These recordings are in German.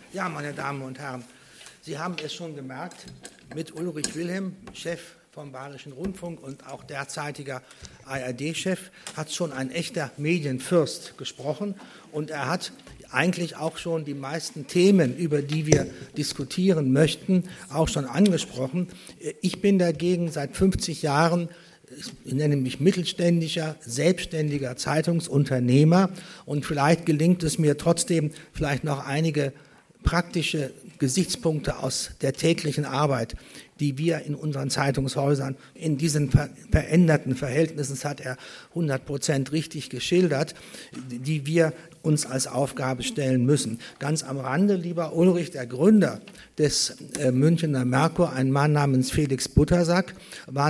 Ja, meine Damen und Herren, Sie haben es schon gemerkt, mit Ulrich Wilhelm, Chef vom Bayerischen Rundfunk und auch derzeitiger ARD-Chef, hat schon ein echter Medienfürst gesprochen und er hat eigentlich auch schon die meisten Themen, über die wir diskutieren möchten, auch schon angesprochen. Ich bin dagegen seit 50 Jahren, ich nenne mich mittelständischer, selbstständiger Zeitungsunternehmer und vielleicht gelingt es mir trotzdem, vielleicht noch einige praktische Gesichtspunkte aus der täglichen Arbeit, die wir in unseren Zeitungshäusern in diesen veränderten Verhältnissen, das hat er 100% richtig geschildert, die wir uns als Aufgabe stellen müssen. Ganz am Rande, lieber Ulrich, der Gründer des Münchener Merkur, ein Mann namens Felix Buttersack, war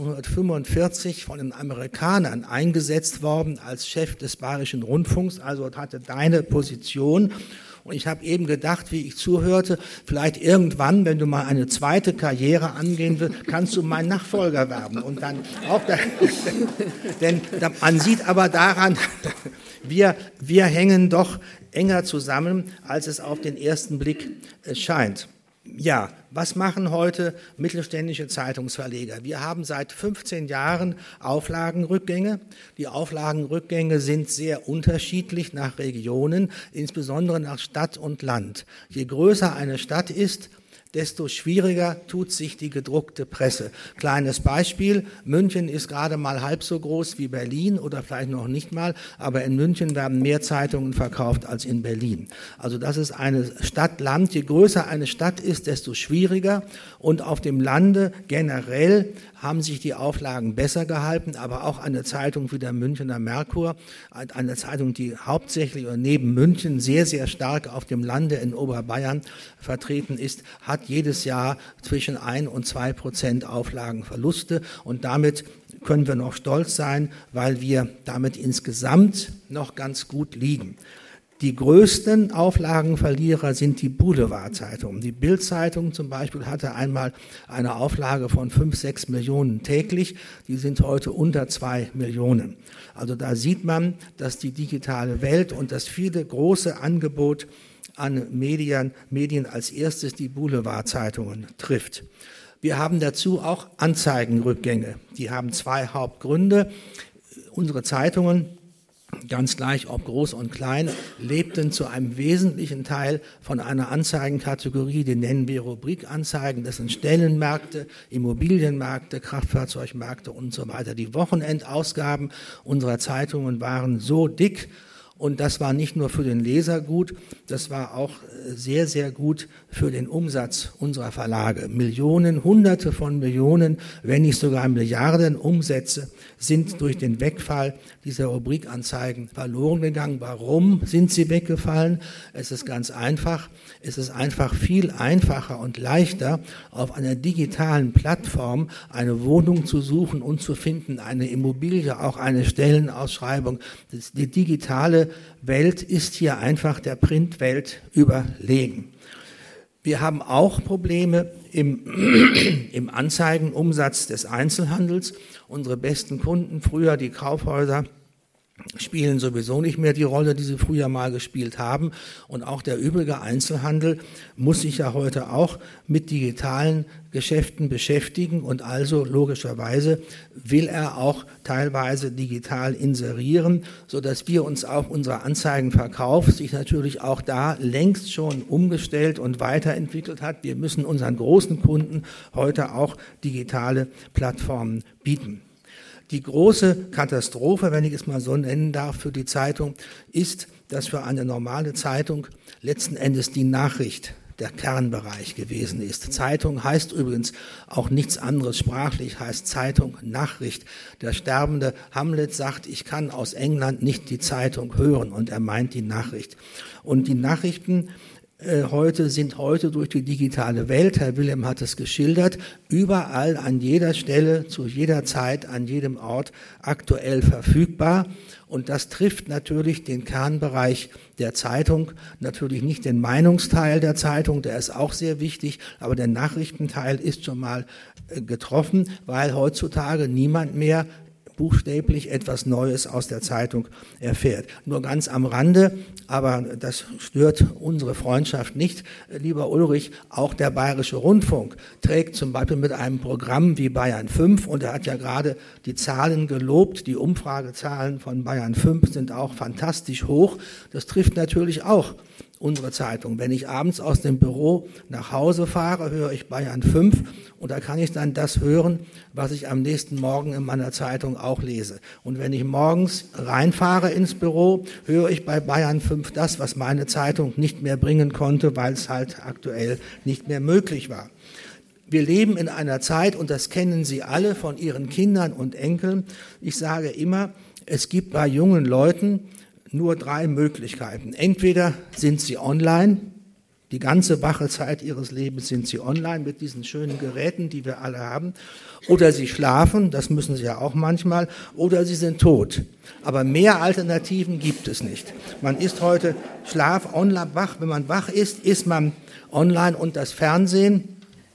1945 von den Amerikanern eingesetzt worden als Chef des Bayerischen Rundfunks, also hatte deine Position. Und ich habe eben gedacht, wie ich zuhörte, vielleicht irgendwann, wenn du mal eine zweite Karriere angehen willst, kannst du mein Nachfolger werden. Und dann auch, denn man sieht aber daran, wir hängen doch enger zusammen, als es auf den ersten Blick scheint. Ja, was machen heute mittelständische Zeitungsverleger? Wir haben seit 15 Jahren Auflagenrückgänge. Die Auflagenrückgänge sind sehr unterschiedlich nach Regionen, insbesondere nach Stadt und Land. Je größer eine Stadt ist, desto schwieriger tut sich die gedruckte Presse. Kleines Beispiel, München ist gerade mal halb so groß wie Berlin oder vielleicht noch nicht mal, aber in München werden mehr Zeitungen verkauft als in Berlin. Also das ist eine Stadt-Land. Je größer eine Stadt ist, desto schwieriger. Und auf dem Lande generell haben sich die Auflagen besser gehalten, aber auch eine Zeitung wie der Münchener Merkur, eine Zeitung, die hauptsächlich oder neben München sehr, sehr stark auf dem Lande in Oberbayern vertreten ist, hat jedes Jahr zwischen 1 und 2% Auflagenverluste und damit können wir noch stolz sein, weil wir damit insgesamt noch ganz gut liegen. Die größten Auflagenverlierer sind die Boulevardzeitungen. Die Bild-Zeitung zum Beispiel hatte einmal eine Auflage von 5-6 Millionen täglich. Die sind heute unter 2 Millionen. Also da sieht man, dass die digitale Welt und das viele große Angebot an Medien als erstes die Boulevardzeitungen trifft. Wir haben dazu auch Anzeigenrückgänge. Die haben 2 Hauptgründe. Unsere Zeitungen, ganz gleich ob groß und klein, lebten zu einem wesentlichen Teil von einer Anzeigenkategorie, die nennen wir Rubrikanzeigen. Das sind Stellenmärkte, Immobilienmärkte, Kraftfahrzeugmärkte und so weiter. Die Wochenendausgaben unserer Zeitungen waren so dick, und das war nicht nur für den Leser gut, das war auch sehr, sehr gut für den Umsatz unserer Verlage. Millionen, Hunderte von Millionen, wenn nicht sogar Milliarden Umsätze sind durch den Wegfall dieser Rubrikanzeigen verloren gegangen. Warum sind sie weggefallen? Es ist ganz einfach. Es ist einfach viel einfacher und leichter, auf einer digitalen Plattform eine Wohnung zu suchen und zu finden, eine Immobilie, auch eine Stellenausschreibung. Die digitale Welt ist hier einfach der Printwelt überlegen. Wir haben auch Probleme im Anzeigenumsatz des Einzelhandels. Unsere besten Kunden, früher die Kaufhäuser, spielen sowieso nicht mehr die Rolle, die sie früher mal gespielt haben. Und auch der übrige Einzelhandel muss sich ja heute auch mit digitalen Geschäften beschäftigen und also logischerweise will er auch teilweise digital inserieren, sodass wir uns auch unser Anzeigenverkauf sich natürlich auch da längst schon umgestellt und weiterentwickelt hat. Wir müssen unseren großen Kunden heute auch digitale Plattformen bieten. Die große Katastrophe, wenn ich es mal so nennen darf, für die Zeitung ist, dass für eine normale Zeitung letzten Endes die Nachricht der Kernbereich gewesen ist. Zeitung heißt übrigens auch nichts anderes sprachlich, heißt Zeitung, Nachricht. Der sterbende Hamlet sagt, ich kann aus England nicht die Zeitung hören und er meint die Nachricht. Und die Nachrichten sind heute durch die digitale Welt, Herr Wilhelm hat es geschildert, überall, an jeder Stelle, zu jeder Zeit, an jedem Ort aktuell verfügbar. Und das trifft natürlich den Kernbereich der Zeitung, natürlich nicht den Meinungsteil der Zeitung, der ist auch sehr wichtig, aber der Nachrichtenteil ist schon mal getroffen, weil heutzutage niemand mehr buchstäblich etwas Neues aus der Zeitung erfährt. Nur ganz am Rande, aber das stört unsere Freundschaft nicht. Lieber Ulrich, auch der Bayerische Rundfunk trägt zum Beispiel mit einem Programm wie Bayern 5, und er hat ja gerade die Zahlen gelobt, die Umfragezahlen von Bayern 5 sind auch fantastisch hoch. Das trifft natürlich auch unsere Zeitung. Wenn ich abends aus dem Büro nach Hause fahre, höre ich Bayern 5 und da kann ich dann das hören, was ich am nächsten Morgen in meiner Zeitung auch lese. Und wenn ich morgens reinfahre ins Büro, höre ich bei Bayern 5 das, was meine Zeitung nicht mehr bringen konnte, weil es halt aktuell nicht mehr möglich war. Wir leben in einer Zeit, und das kennen Sie alle von Ihren Kindern und Enkeln. Ich sage immer, es gibt bei jungen Leuten nur 3 Möglichkeiten. Entweder sind sie online, die ganze wache Zeit ihres Lebens sind sie online mit diesen schönen Geräten, die wir alle haben, oder sie schlafen, das müssen sie ja auch manchmal, oder sie sind tot. Aber mehr Alternativen gibt es nicht. Man ist heute online wach, wenn man wach ist man online, und das Fernsehen,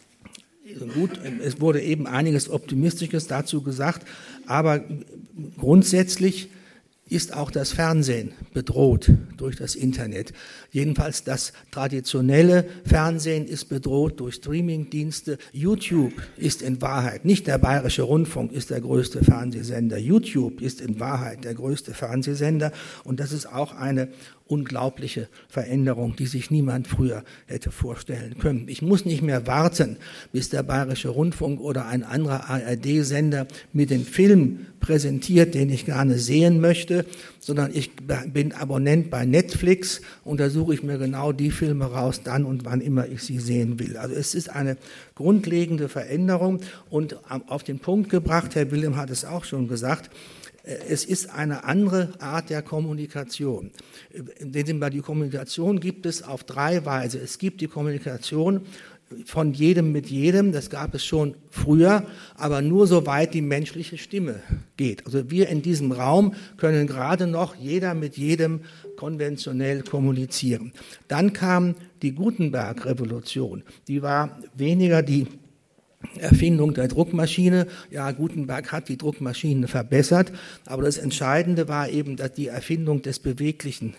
gut, es wurde eben einiges Optimistisches dazu gesagt, aber grundsätzlich ist auch das Fernsehen bedroht durch das Internet. Jedenfalls das traditionelle Fernsehen ist bedroht durch Streamingdienste. YouTube ist in Wahrheit, nicht der Bayerische Rundfunk ist der größte Fernsehsender, YouTube ist in Wahrheit der größte Fernsehsender, und das ist auch eine unglaubliche Veränderung, die sich niemand früher hätte vorstellen können. Ich muss nicht mehr warten, bis der Bayerische Rundfunk oder ein anderer ARD-Sender mir den Film präsentiert, den ich gerne sehen möchte, sondern ich bin Abonnent bei Netflix und da suche ich mir genau die Filme raus, dann und wann immer ich sie sehen will. Also es ist eine grundlegende Veränderung, und auf den Punkt gebracht, Herr Wilhelm hat es auch schon gesagt, es ist eine andere Art der Kommunikation. Denn die Kommunikation gibt es auf 3 Weise. Es gibt die Kommunikation von jedem mit jedem, das gab es schon früher, aber nur soweit die menschliche Stimme geht. Also wir in diesem Raum können gerade noch jeder mit jedem konventionell kommunizieren. Dann kam die Gutenberg-Revolution. Die war weniger die Erfindung der Druckmaschine. Ja, Gutenberg hat die Druckmaschine verbessert, aber das Entscheidende war eben, dass die Erfindung des beweglichen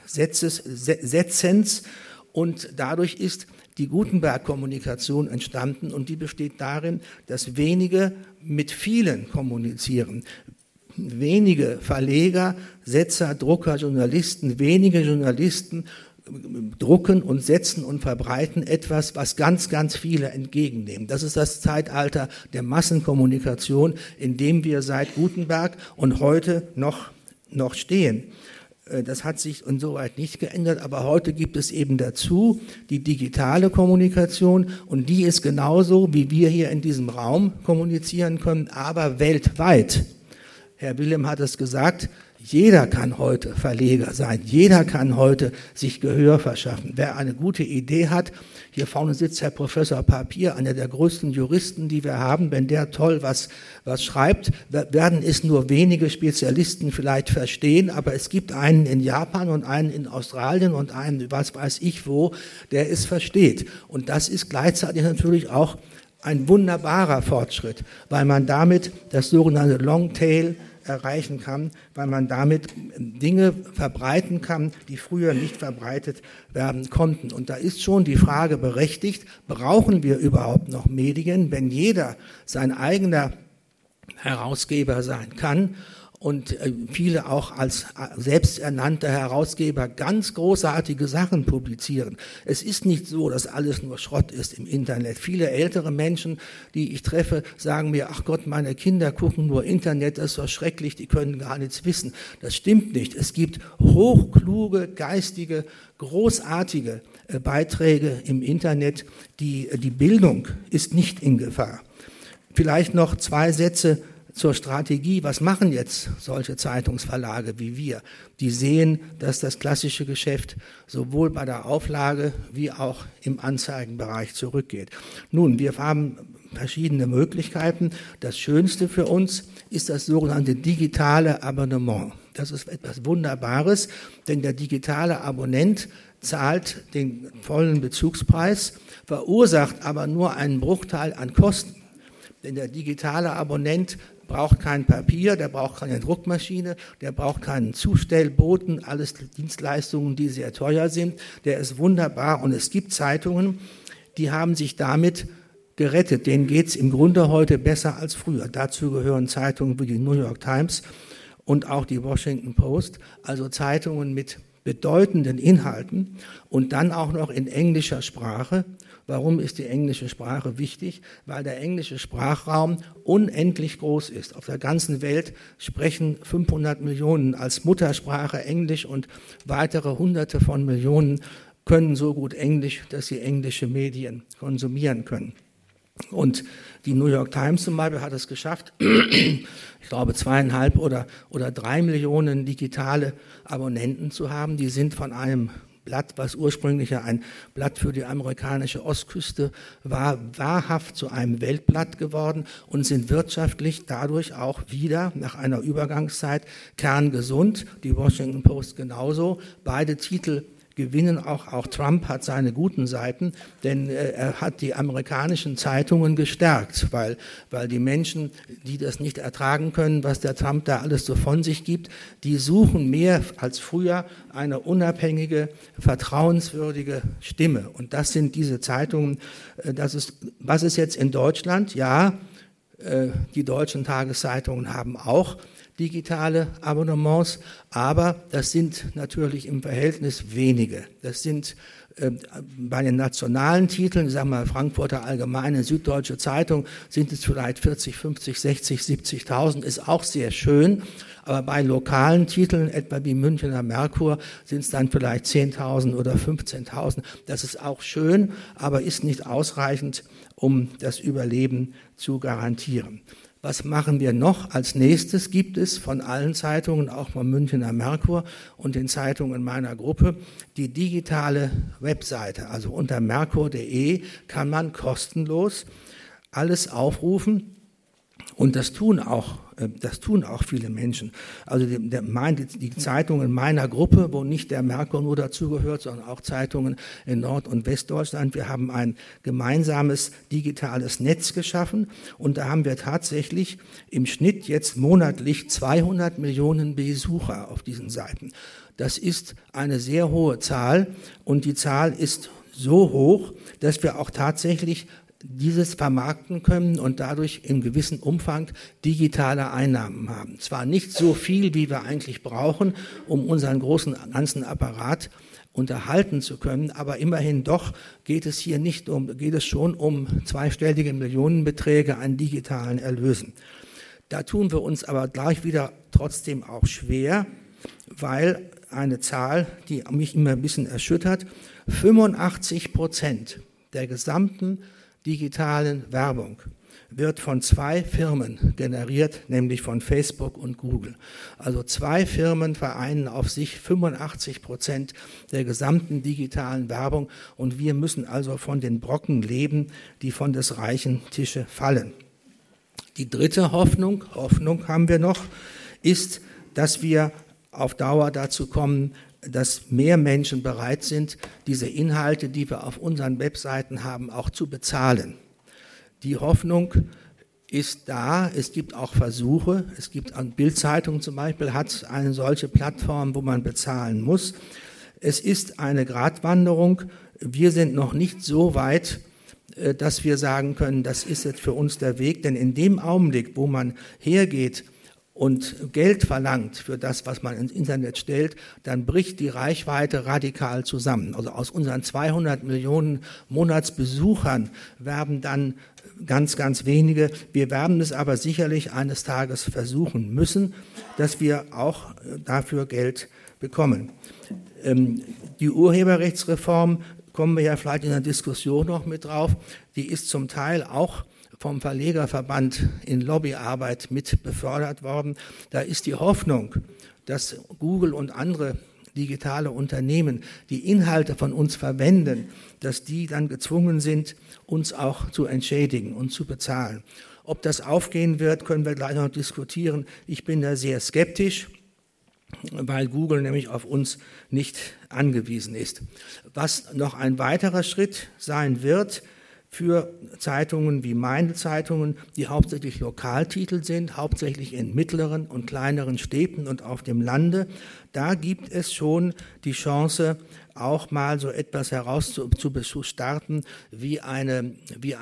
Setzens, und dadurch ist die Gutenberg-Kommunikation entstanden, und die besteht darin, dass wenige mit vielen kommunizieren. Wenige Verleger, Setzer, Drucker, Journalisten, wenige Journalisten drucken und setzen und verbreiten etwas, was ganz, ganz viele entgegennehmen. Das ist das Zeitalter der Massenkommunikation, in dem wir seit Gutenberg und heute noch stehen. Das hat sich insoweit nicht geändert, aber heute gibt es eben dazu die digitale Kommunikation, und die ist genauso, wie wir hier in diesem Raum kommunizieren können, aber weltweit. Herr Wilhelm hat es gesagt, jeder kann heute Verleger sein, jeder kann heute sich Gehör verschaffen. Wer eine gute Idee hat, hier vorne sitzt Herr Professor Papier, einer der größten Juristen, die wir haben, wenn der toll was schreibt, werden es nur wenige Spezialisten vielleicht verstehen, aber es gibt einen in Japan und einen in Australien und einen, was weiß ich wo, der es versteht. Und das ist gleichzeitig natürlich auch ein wunderbarer Fortschritt, weil man damit das sogenannte Longtail erreichen kann, weil man damit Dinge verbreiten kann, die früher nicht verbreitet werden konnten. Und da ist schon die Frage berechtigt, brauchen wir überhaupt noch Medien, wenn jeder sein eigener Herausgeber sein kann und viele auch als selbsternannte Herausgeber ganz großartige Sachen publizieren. Es ist nicht so, dass alles nur Schrott ist im Internet. Viele ältere Menschen, die ich treffe, sagen mir, ach Gott, meine Kinder gucken nur Internet, das ist so schrecklich, die können gar nichts wissen. Das stimmt nicht. Es gibt hochkluge, geistige, großartige Beiträge im Internet. Die Bildung ist nicht in Gefahr. Vielleicht noch 2 Sätze zur Strategie. Was machen jetzt solche Zeitungsverlage wie wir? Die sehen, dass das klassische Geschäft sowohl bei der Auflage wie auch im Anzeigenbereich zurückgeht. Nun, wir haben verschiedene Möglichkeiten. Das Schönste für uns ist das sogenannte digitale Abonnement. Das ist etwas Wunderbares, denn der digitale Abonnent zahlt den vollen Bezugspreis, verursacht aber nur einen Bruchteil an Kosten. Denn der digitale Abonnent braucht kein Papier, der braucht keine Druckmaschine, der braucht keinen Zustellboten, alles Dienstleistungen, die sehr teuer sind. Der ist wunderbar und es gibt Zeitungen, die haben sich damit gerettet. Denen geht es im Grunde heute besser als früher. Dazu gehören Zeitungen wie die New York Times und auch die Washington Post, also Zeitungen mit bedeutenden Inhalten und dann auch noch in englischer Sprache. Warum ist die englische Sprache wichtig? Weil der englische Sprachraum unendlich groß ist. Auf der ganzen Welt sprechen 500 Millionen als Muttersprache Englisch und weitere Hunderte von Millionen können so gut Englisch, dass sie englische Medien konsumieren können. Und die New York Times zum Beispiel hat es geschafft, ich glaube 2,5 oder 3 Millionen digitale Abonnenten zu haben. Die sind von einem Blatt, was ursprünglich ja ein Blatt für die amerikanische Ostküste war, wahrhaft zu einem Weltblatt geworden und sind wirtschaftlich dadurch auch wieder nach einer Übergangszeit kerngesund. Die Washington Post genauso. Beide Titel gewinnen auch Trump hat seine guten Seiten, denn er hat die amerikanischen Zeitungen gestärkt, weil die Menschen, die das nicht ertragen können, was der Trump da alles so von sich gibt, die suchen mehr als früher eine unabhängige, vertrauenswürdige Stimme. Und das sind diese Zeitungen. Was ist jetzt in Deutschland? Ja, die deutschen Tageszeitungen haben auch digitale Abonnements, aber das sind natürlich im Verhältnis wenige. Das sind bei den nationalen Titeln, ich sage mal Frankfurter Allgemeine, Süddeutsche Zeitung, sind es vielleicht 40, 50, 60, 70.000, ist auch sehr schön, aber bei lokalen Titeln, etwa wie Münchener Merkur, sind es dann vielleicht 10.000 oder 15.000. Das ist auch schön, aber ist nicht ausreichend, um das Überleben zu garantieren. Was machen wir noch? Als nächstes gibt es von allen Zeitungen, auch vom Münchener Merkur und den Zeitungen meiner Gruppe, die digitale Webseite. Also unter merkur.de kann man kostenlos alles aufrufen. Und das tun auch viele Menschen. Also die Zeitungen meiner Gruppe, wo nicht der Merkur nur dazugehört, sondern auch Zeitungen in Nord- und Westdeutschland. Wir haben ein gemeinsames digitales Netz geschaffen und da haben wir tatsächlich im Schnitt jetzt monatlich 200 Millionen Besucher auf diesen Seiten. Das ist eine sehr hohe Zahl und die Zahl ist so hoch, dass wir auch tatsächlich dieses vermarkten können und dadurch in gewissem Umfang digitale Einnahmen haben. Zwar nicht so viel, wie wir eigentlich brauchen, um unseren großen ganzen Apparat unterhalten zu können, aber immerhin doch geht es schon um zweistellige Millionenbeträge an digitalen Erlösen. Da tun wir uns aber gleich wieder trotzdem auch schwer, weil eine Zahl, die mich immer ein bisschen erschüttert, 85% der gesamten digitalen Werbung wird von 2 Firmen generiert, nämlich von Facebook und Google. Also 2 Firmen vereinen auf sich 85% der gesamten digitalen Werbung und wir müssen also von den Brocken leben, die von des reichen Tische fallen. Die dritte Hoffnung haben wir noch, ist, dass wir auf Dauer dazu kommen, dass mehr Menschen bereit sind, diese Inhalte, die wir auf unseren Webseiten haben, auch zu bezahlen. Die Hoffnung ist da, es gibt auch Versuche, es gibt an Bild-Zeitung zum Beispiel, hat eine solche Plattform, wo man bezahlen muss. Es ist eine Gratwanderung, wir sind noch nicht so weit, dass wir sagen können, das ist jetzt für uns der Weg, denn in dem Augenblick, wo man hergeht und Geld verlangt für das, was man ins Internet stellt, dann bricht die Reichweite radikal zusammen. Also aus unseren 200 Millionen Monatsbesuchern werben dann ganz, ganz wenige. Wir werden es aber sicherlich eines Tages versuchen müssen, dass wir auch dafür Geld bekommen. Die Urheberrechtsreform, kommen wir ja vielleicht in der Diskussion noch mit drauf, die ist zum Teil auch vom Verlegerverband in Lobbyarbeit mit befördert worden. Da ist die Hoffnung, dass Google und andere digitale Unternehmen die Inhalte von uns verwenden, dass die dann gezwungen sind, uns auch zu entschädigen und zu bezahlen. Ob das aufgehen wird, können wir gleich noch diskutieren. Ich bin da sehr skeptisch, weil Google nämlich auf uns nicht angewiesen ist. Was noch ein weiterer Schritt sein wird, für Zeitungen wie meine Zeitungen, die hauptsächlich Lokaltitel sind, hauptsächlich in mittleren und kleineren Städten und auf dem Lande. Da gibt es schon die Chance, auch mal so etwas herauszustarten wie eine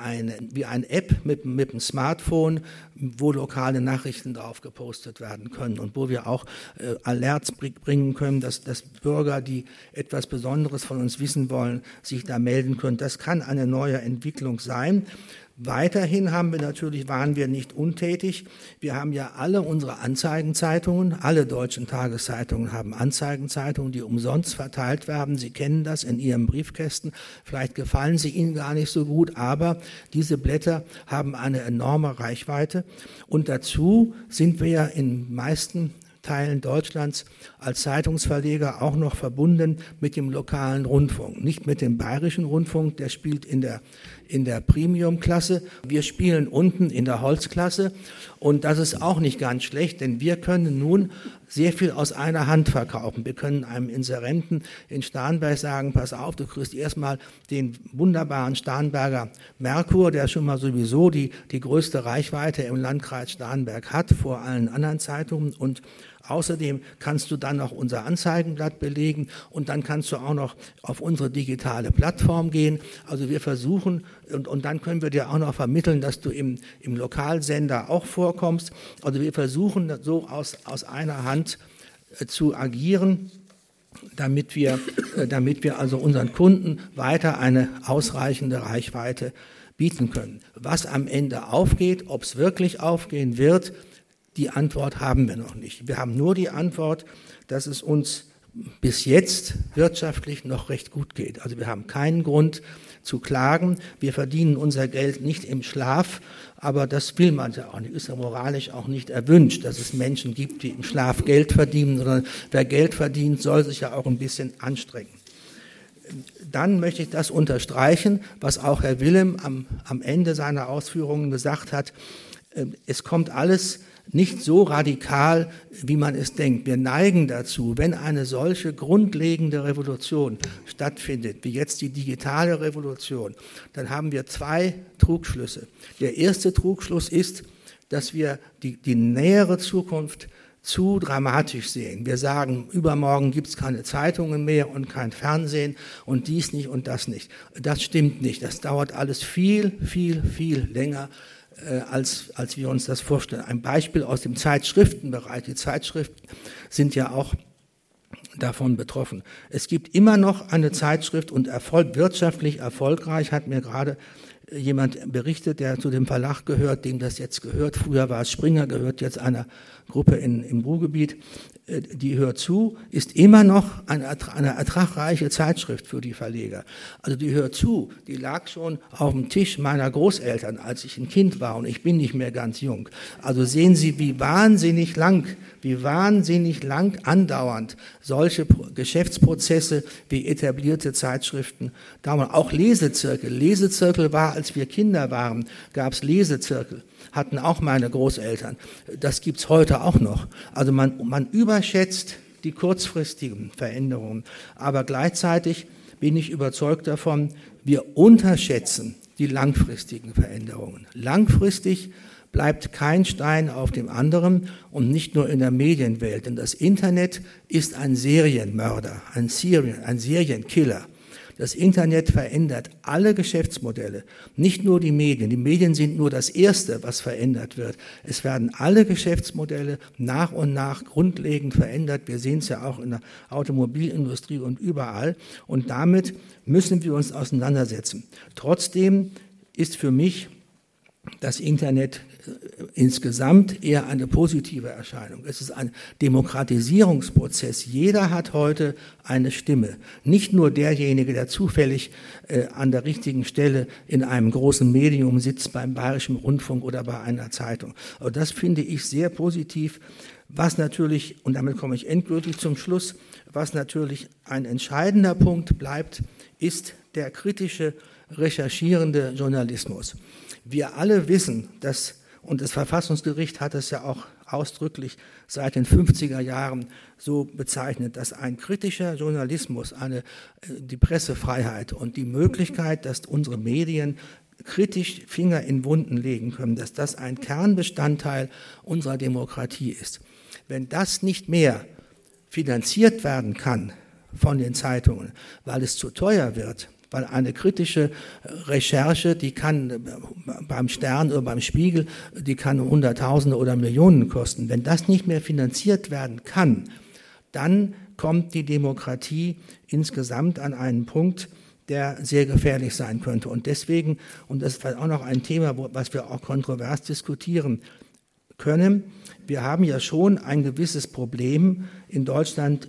App mit dem Smartphone, wo lokale Nachrichten drauf gepostet werden können und wo wir auch Alerts bringen können, dass Bürger, die etwas Besonderes von uns wissen wollen, sich da melden können. Das kann eine neue Entwicklung sein. Weiterhin waren wir nicht untätig. Wir haben ja alle unsere Anzeigenzeitungen, alle deutschen Tageszeitungen haben Anzeigenzeitungen, die umsonst verteilt werden. Sie kennen das in Ihrem Briefkästen. Vielleicht gefallen sie Ihnen gar nicht so gut, aber diese Blätter haben eine enorme Reichweite. Und dazu sind wir ja in meisten Teilen Deutschlands als Zeitungsverleger auch noch verbunden mit dem lokalen Rundfunk, nicht mit dem Bayerischen Rundfunk, der spielt in der Premium-Klasse, wir spielen unten in der Holzklasse und das ist auch nicht ganz schlecht, denn wir können nun sehr viel aus einer Hand verkaufen. Wir können einem Inserenten in Starnberg sagen, pass auf, du kriegst erstmal den wunderbaren Starnberger Merkur, der schon mal sowieso die größte Reichweite im Landkreis Starnberg hat, vor allen anderen Zeitungen, und außerdem kannst du dann noch unser Anzeigenblatt belegen und dann kannst du auch noch auf unsere digitale Plattform gehen. Also wir versuchen, und dann können wir dir auch noch vermitteln, dass du im Lokalsender auch vorkommst. Also wir versuchen so aus einer Hand zu agieren, damit wir also unseren Kunden weiter eine ausreichende Reichweite bieten können. Was am Ende aufgeht, ob es wirklich aufgehen wird, die Antwort haben wir noch nicht. Wir haben nur die Antwort, dass es uns bis jetzt wirtschaftlich noch recht gut geht. Also wir haben keinen Grund zu klagen. Wir verdienen unser Geld nicht im Schlaf, aber das will man ja auch nicht. Ist ja moralisch auch nicht erwünscht, dass es Menschen gibt, die im Schlaf Geld verdienen, sondern wer Geld verdient, soll sich ja auch ein bisschen anstrengen. Dann möchte ich das unterstreichen, was auch Herr Wilhelm am Ende seiner Ausführungen gesagt hat. Es kommt alles nicht so radikal, wie man es denkt. Wir neigen dazu, wenn eine solche grundlegende Revolution stattfindet, wie jetzt die digitale Revolution, dann haben wir zwei Trugschlüsse. Der erste Trugschluss ist, dass wir die nähere Zukunft zu dramatisch sehen. Wir sagen, übermorgen gibt es keine Zeitungen mehr und kein Fernsehen und dies nicht und das nicht. Das stimmt nicht. Das dauert alles viel, viel, viel länger, als wir uns das vorstellen. Ein Beispiel aus dem Zeitschriftenbereich. Die Zeitschriften sind ja auch davon betroffen. Es gibt immer noch eine Zeitschrift und wirtschaftlich erfolgreich, hat mir gerade jemand berichtet, der zu dem Verlag gehört, dem das jetzt gehört. Früher war es Springer, gehört jetzt einer Gruppe im Ruhrgebiet. Die Hör zu ist immer noch eine ertragreiche Zeitschrift für die Verleger. Also die Hör zu, die lag schon auf dem Tisch meiner Großeltern, als ich ein Kind war und ich bin nicht mehr ganz jung. Also sehen Sie, wie wahnsinnig lang andauernd solche Geschäftsprozesse wie etablierte Zeitschriften dauern. Auch Lesezirkel. Lesezirkel war, als wir Kinder waren, gab es Lesezirkel. Hatten auch meine Großeltern. Das gibt's heute auch noch. Also man überschätzt die kurzfristigen Veränderungen. Aber gleichzeitig bin ich überzeugt davon, wir unterschätzen die langfristigen Veränderungen. Langfristig bleibt kein Stein auf dem anderen und nicht nur in der Medienwelt. Denn das Internet ist ein Serienmörder, ein Serienkiller. Das Internet verändert alle Geschäftsmodelle, nicht nur die Medien. Die Medien sind nur das Erste, was verändert wird. Es werden alle Geschäftsmodelle nach und nach grundlegend verändert. Wir sehen es ja auch in der Automobilindustrie und überall. Und damit müssen wir uns auseinandersetzen. Trotzdem ist für mich das Internet insgesamt eher eine positive Erscheinung. Es ist ein Demokratisierungsprozess. Jeder hat heute eine Stimme. Nicht nur derjenige, der zufällig an der richtigen Stelle in einem großen Medium sitzt, beim Bayerischen Rundfunk oder bei einer Zeitung. Aber das finde ich sehr positiv. Was natürlich, und damit komme ich endgültig zum Schluss, was natürlich ein entscheidender Punkt bleibt, ist der kritische, recherchierende Journalismus. Wir alle wissen, und das Verfassungsgericht hat es ja auch ausdrücklich seit den 50er Jahren so bezeichnet, dass ein kritischer Journalismus, die Pressefreiheit und die Möglichkeit, dass unsere Medien kritisch Finger in Wunden legen können, dass das ein Kernbestandteil unserer Demokratie ist. Wenn das nicht mehr finanziert werden kann von den Zeitungen, weil es zu teuer wird, weil eine kritische Recherche, die kann beim Stern oder beim Spiegel, die kann Hunderttausende oder Millionen kosten. Wenn das nicht mehr finanziert werden kann, dann kommt die Demokratie insgesamt an einen Punkt, der sehr gefährlich sein könnte. Und deswegen, und das ist auch noch ein Thema, was wir auch kontrovers diskutieren können, wir haben ja schon ein gewisses Problem in Deutschland,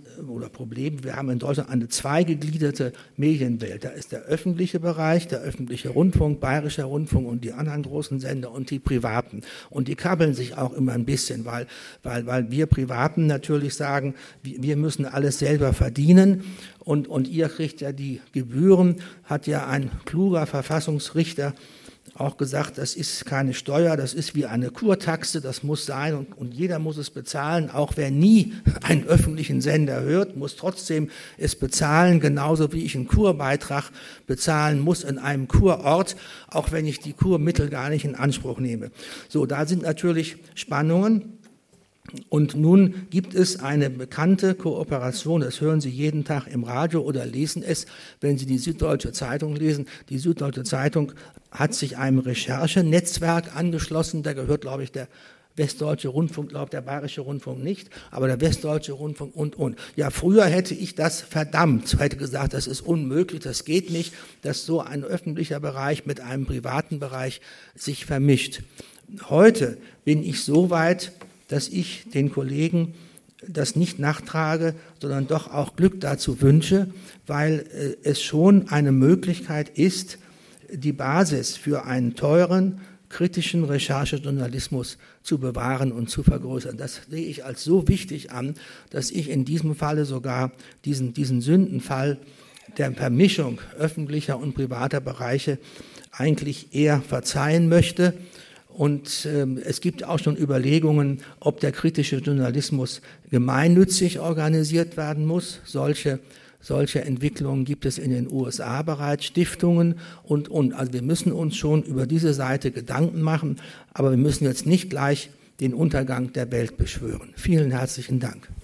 wir haben in Deutschland eine zweigegliederte Medienwelt. Da ist der öffentliche Bereich, der öffentliche Rundfunk, Bayerischer Rundfunk und die anderen großen Sender und die privaten. Und die kabbeln sich auch immer ein bisschen, weil wir Privaten natürlich sagen, wir müssen alles selber verdienen und ihr kriegt ja die Gebühren, hat ja ein kluger Verfassungsrichter auch gesagt, das ist keine Steuer, das ist wie eine Kurtaxe, das muss sein und jeder muss es bezahlen, auch wer nie einen öffentlichen Sender hört, muss trotzdem es bezahlen, genauso wie ich einen Kurbeitrag bezahlen muss in einem Kurort, auch wenn ich die Kurmittel gar nicht in Anspruch nehme. So, da sind natürlich Spannungen. Und nun gibt es eine bekannte Kooperation, das hören Sie jeden Tag im Radio oder lesen es, wenn Sie die Süddeutsche Zeitung lesen. Die Süddeutsche Zeitung hat sich einem Recherchenetzwerk angeschlossen, da gehört, glaube ich, der Westdeutsche Rundfunk, glaube der Bayerische Rundfunk nicht, aber der Westdeutsche Rundfunk und. Ja, früher hätte ich das verdammt, hätte gesagt, das ist unmöglich, das geht nicht, dass so ein öffentlicher Bereich mit einem privaten Bereich sich vermischt. Heute bin ich so weit, dass ich den Kollegen das nicht nachtrage, sondern doch auch Glück dazu wünsche, weil es schon eine Möglichkeit ist, die Basis für einen teuren, kritischen Recherchejournalismus zu bewahren und zu vergrößern. Das sehe ich als so wichtig an, dass ich in diesem Falle sogar diesen Sündenfall der Vermischung öffentlicher und privater Bereiche eigentlich eher verzeihen möchte. Und es gibt auch schon Überlegungen, ob der kritische Journalismus gemeinnützig organisiert werden muss. Solche Entwicklungen gibt es in den USA bereits, Stiftungen und. Also wir müssen uns schon über diese Seite Gedanken machen, aber wir müssen jetzt nicht gleich den Untergang der Welt beschwören. Vielen herzlichen Dank.